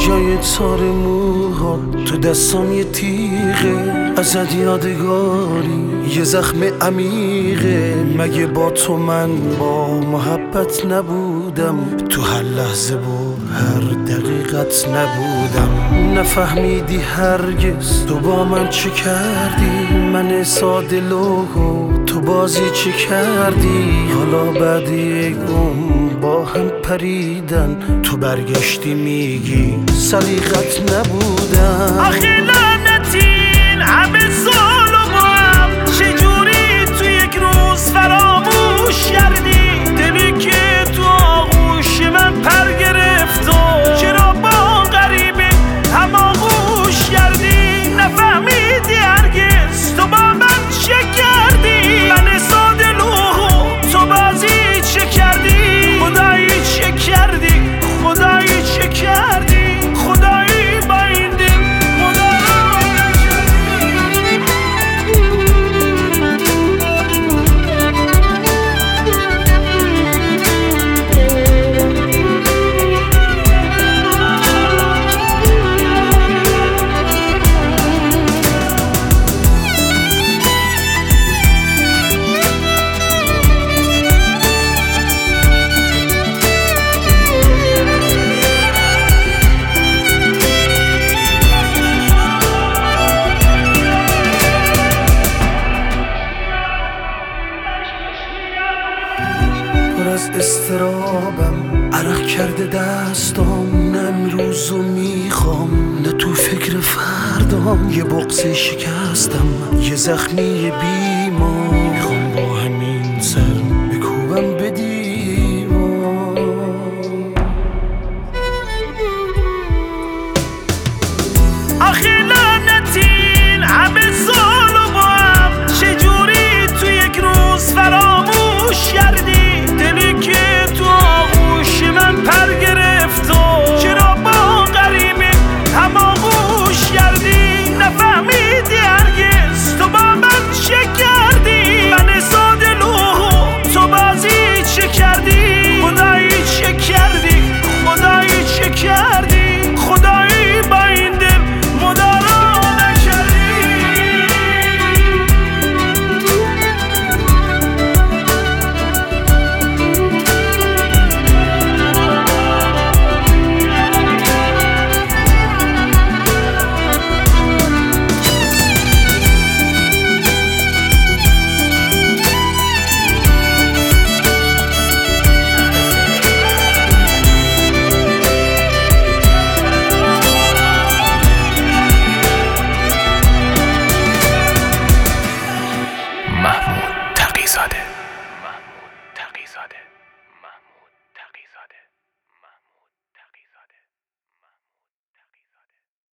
جای تار موها تو دستام یه تیغه، ازت یادگاری یه زخم عمیقه. مگه با تو من با محبت نبودم؟ تو هر لحظه و هر دقیقت نبودم. نفهمیدی هرگز تو با من چه کردی، من ساده لوحو تو بازی چه کردی. حالا بعد یک با هم پریدن تو برگشتی میگی سلیقت نبودم. آخه لعنتین همه سال و با هم چجوری تو یک روز فراموش کردی؟ دلی که تو آغوش من پر گرفت و چرا با غریبه هم آغوش کردی؟ نفهمیدی هرگز تو با من چه کردی؟ من ساده لوحو تو بازی چه کردی؟ خدایی چه کردی؟ خدایی چه کردی؟ خدایی با این دل از استرابم عرق کرده دستام. نه امروزو میخوام نه تو فکر فردام. یه بغض شکستم یه زخمی بیمار، میخوام با همین سر بکوبم به دیوار. آخه لعنتین همه سال و با هم چجوری تو یک روز فراموش کردی؟ دلی که تو آغوش من پر گرفت و چرا با غریبه هم آغوش کردی؟ نفهمیدی هرگز تو با من چه کردی؟ من ساده لوحو تو بازی چه کردی؟ خدایی چه کردی؟ خدایی چه کردی؟ خدایی با این دل مدارا نکردی. محمود تقی‌زاده.